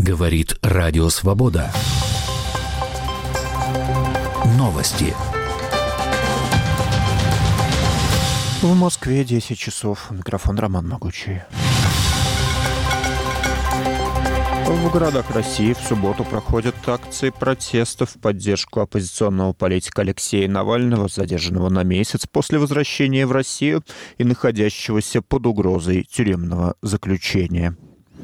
Говорит Радио Свобода. Новости. В Москве 10 часов. Микрофон Роман Могучий. В городах России в субботу проходят акции протеста в поддержку оппозиционного политика Алексея Навального, задержанного на месяц после возвращения в Россию и находящегося под угрозой тюремного заключения.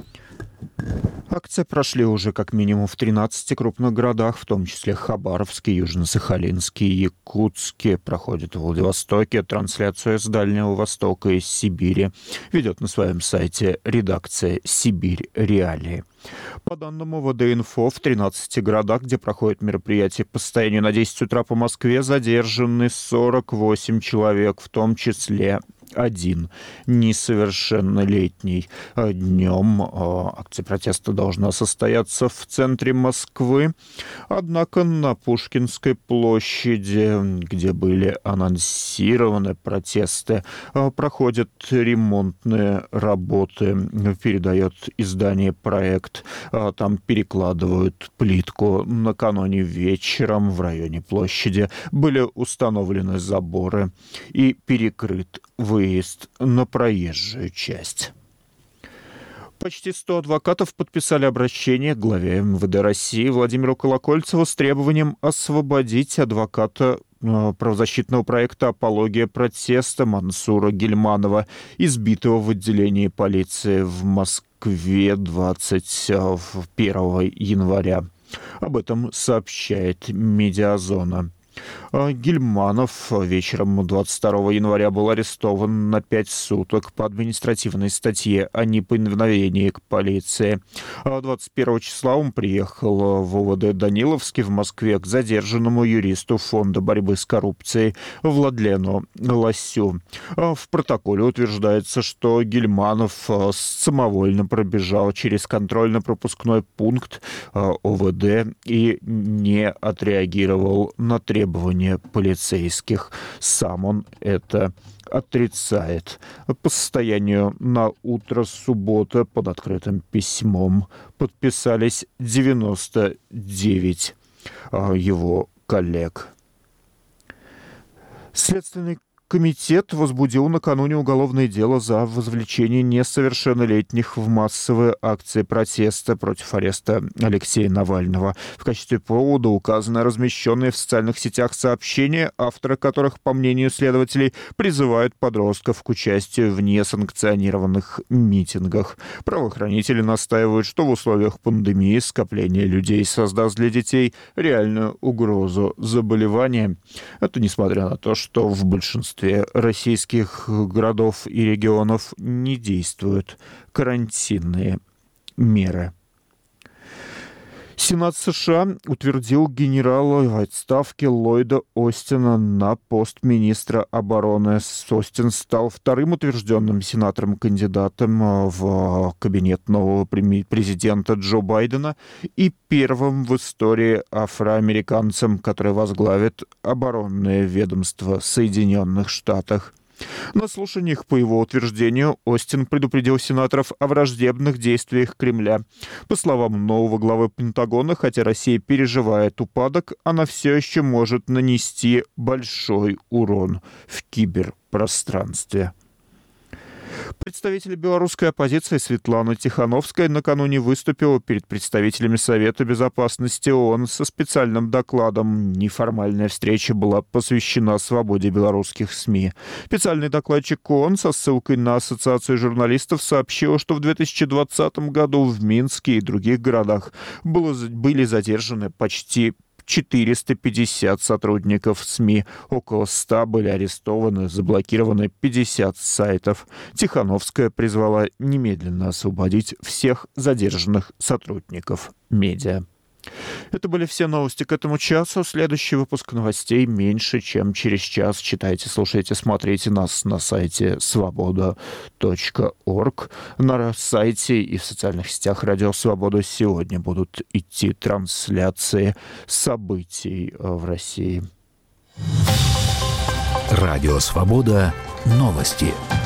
Акции прошли уже как минимум в 13 крупных городах, в том числе Хабаровске, Южно-Сахалинске, Якутске. Проходит в Владивостоке. Трансляцию с Дальнего Востока и Сибири ведет на своем сайте редакция «Сибирь Реалии». По данным УВД-Инфо, в 13 городах, где проходят мероприятия по состоянию на 10 утра по Москве, задержаны 48 человек, в том числе один несовершеннолетний. Днем акция протеста должна состояться в центре Москвы. Однако на Пушкинской площади, где были анонсированы протесты, проходят ремонтные работы, передает издание «Проект». Там перекладывают плитку. Накануне вечером в районе площади были установлены заборы и перекрыт выезд на проезжую часть. Почти 100 адвокатов подписали обращение к главе МВД России Владимиру Колокольцеву с требованием освободить адвоката правозащитного проекта «Апология протеста» Мансура Гильманова, избитого в отделении полиции в Москве 21 января. Об этом сообщает «Медиазона». Гильманов вечером 22 января был арестован на 5 суток по административной статье о неповиновении к полиции. 21 числа он приехал в УВД Даниловский в Москве к задержанному юристу Фонда борьбы с коррупцией Владлену Лосю. В протоколе утверждается, что Гильманов самовольно пробежал через контрольно-пропускной пункт ОВД и не отреагировал на требования полицейских. Сам он это отрицает. По состоянию на утро субботы под открытым письмом подписались 99 его коллег. Следственный комитет возбудил накануне уголовное дело за вовлечение несовершеннолетних в массовые акции протеста против ареста Алексея Навального. В качестве повода указаны размещенные в социальных сетях сообщения, авторы которых, по мнению следователей, призывают подростков к участию в несанкционированных митингах. Правоохранители настаивают, что в условиях пандемии скопление людей создаст для детей реальную угрозу заболевания. Это несмотря на то, что в большинстве российских городов и регионов не действуют карантинные меры. Сенат США утвердил генерала в отставке Ллойда Остина на пост министра обороны. Остин стал вторым утвержденным сенатором-кандидатом в кабинет нового президента Джо Байдена и первым в истории афроамериканцем, который возглавит оборонное ведомство Соединенных Штатов. На слушаниях по его утверждению Остин предупредил сенаторов о враждебных действиях Кремля. По словам нового главы Пентагона, хотя Россия переживает упадок, она все еще может нанести большой урон в киберпространстве. Представитель белорусской оппозиции Светлана Тихановская накануне выступила перед представителями Совета безопасности ООН со специальным докладом. Неформальная встреча была посвящена свободе белорусских СМИ. Специальный докладчик ООН со ссылкой на Ассоциацию журналистов сообщил, что в 2020 году в Минске и других городах были задержаны почти 450 сотрудников СМИ, около 100 были арестованы, заблокированы 50 сайтов. Тихановская призвала немедленно освободить всех задержанных сотрудников медиа. Это были все новости к этому часу. Следующий выпуск новостей меньше, чем через час. Читайте, слушайте, смотрите нас на сайте svoboda.org. На сайте и в социальных сетях Радио Свобода сегодня будут идти трансляции событий в России. Радио Свобода. Новости.